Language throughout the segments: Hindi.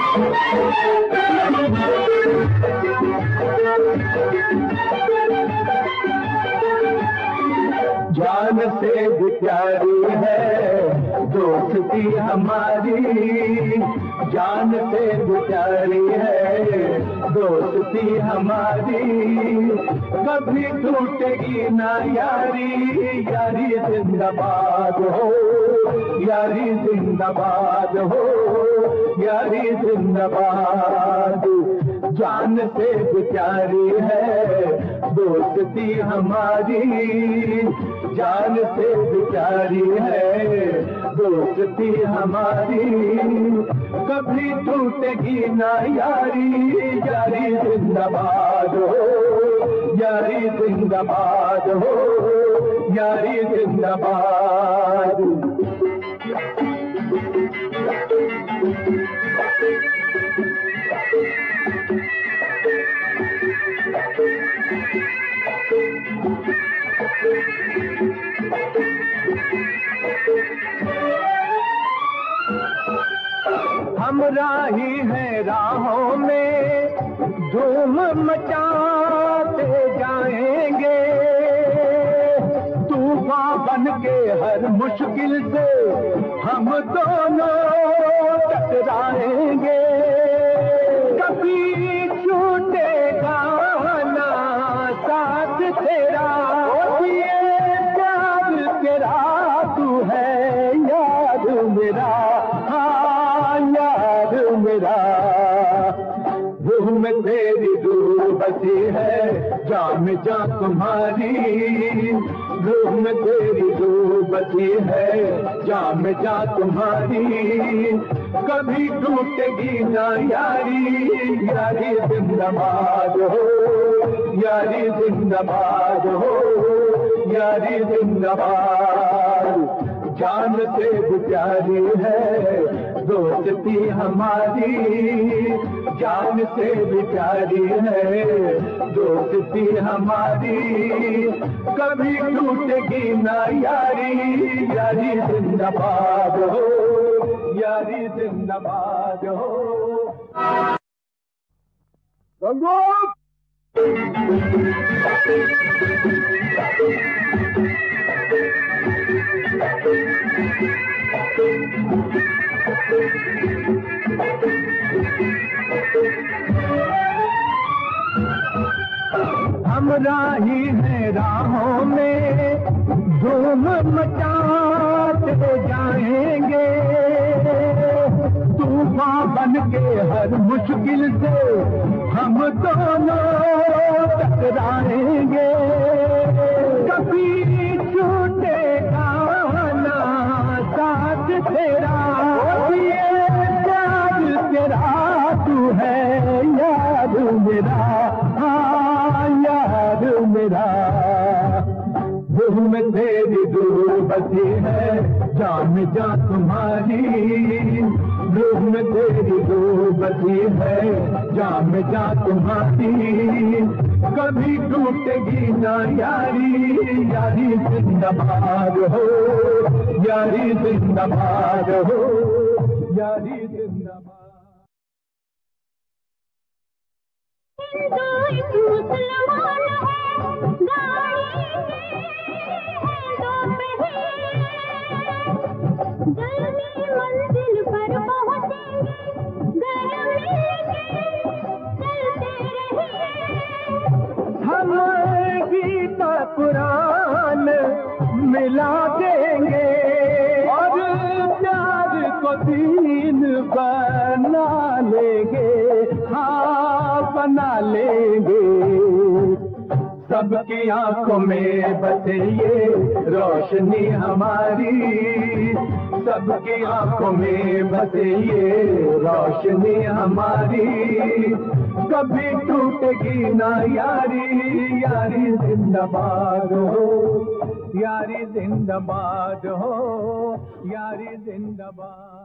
जान से भी प्यारी है दोस्ती हमारी, जान से भी प्यारी है दोस्ती हमारी, कभी टूटेगी ना यारी, यारी जिंदाबाद हो, यारी जिंदाबाद हो, यारी जिंदाबाद। जान से भी प्यारी है दोस्ती हमारी, जान से भी प्यारी है दोस्ती हमारी, कभी टूटेगी ना यारी, यारी जिंदाबाद हो, यारी जिंदाबाद हो, यारी जिंदाबाद। हम राही हैं राहों में धूम मचाते जाएंगे, तूफान बन के हर मुश्किल से हम दोनों टकराएंगे, कभी छूटेगा ना साथ तेरा, ये प्यार तेरा तू है यार मेरा, यार मेरा। रूह में तेरी रूह बसी है जान में जा तुम्हारी, रूह में तेरी रूह बसी है जान में जा तुम्हारी, कभी टूटेगी ना यारी, यारी जिंदाबाद हो, यारी जिंदाबाद हो, यारी जिंदाबाद। जान से भी प्यारी है दोस्ती हमारी, जान से भी प्यारी है दोस्ती हमारी, कभी टूटेगी ना यारी, यारी जिंदाबाद हो, यारी जिंदाबाद हो। हम राही हैं राहों में धूम मचाते जाएंगे, तूफान बन के हर मुश्किल से हम दोनों टकराएंगे, कभी छूटेगा ना साथ तेरा, ये प्यार तेरा तू है यार मेरा, यार मेरा। रूह में तेरी रूह बसी है जान में जा तुम्हारी, रूह में तेरी रूह बसी है जान में जा तुम्हारी, कभी टूटेगी ना यारी, यारी जिंदाबाद हो, यारी जिंदाबाद हो, यारी जिंदाबाद। हिंदू मुसलमान है गाएंगे हिंदू पे जल्दी मंजिल पर पहुंचेंगे, घर मिलके चलते रहिए, हम गीता कुरान मिला देंगे और प्यार को दीन बना लेंगे, हाँ बना लेंगे। सबकी आंखों में बसे ये रोशनी हमारी, सबकी आंखों में बसे ये रोशनी हमारी, कभी टूटेगी ना यारी, यारी जिंदाबाद हो, यारी जिंदाबाद हो, यारी जिंदाबाद।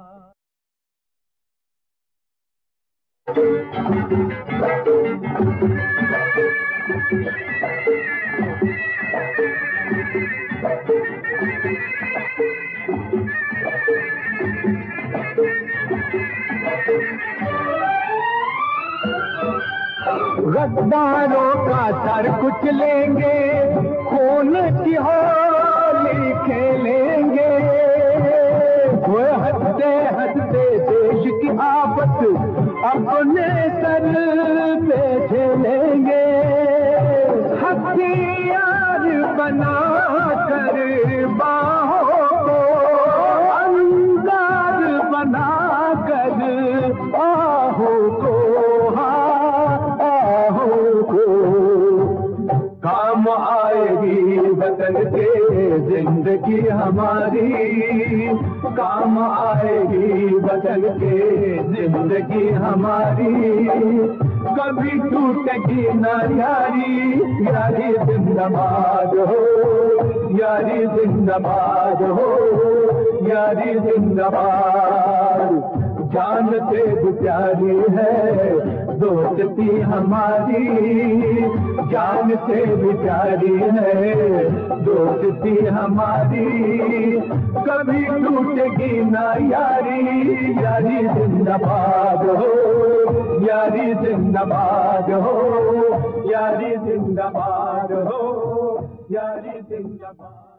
गद्दारों का सर कुचलेंगे, खून की होली खेलेंगे। वो हंसते हंसते देश की आफत अपने सर पे झेलेंगे। हथियार बना कर बाहों को अंगार बना कर आहों को, आहों को काम आएगी वतन के जिंदगी हमारी, काम आएगी वतन के जिंदगी हमारी। कभी टूटेगी ना यारी, यारी जिंदाबाद हो, यारी जिंदाबाद हो, यारी जिंदाबाद। जान से भी प्यारी है दोस्ती हमारी, जान से भी प्यारी है दोस्ती हमारी। कभी टूटेगी ना यारी, यारी जिंदाबाद हो, यारी जिंदाबाद हो, यारी जिंदाबाद हो, यारी जिंदाबाद।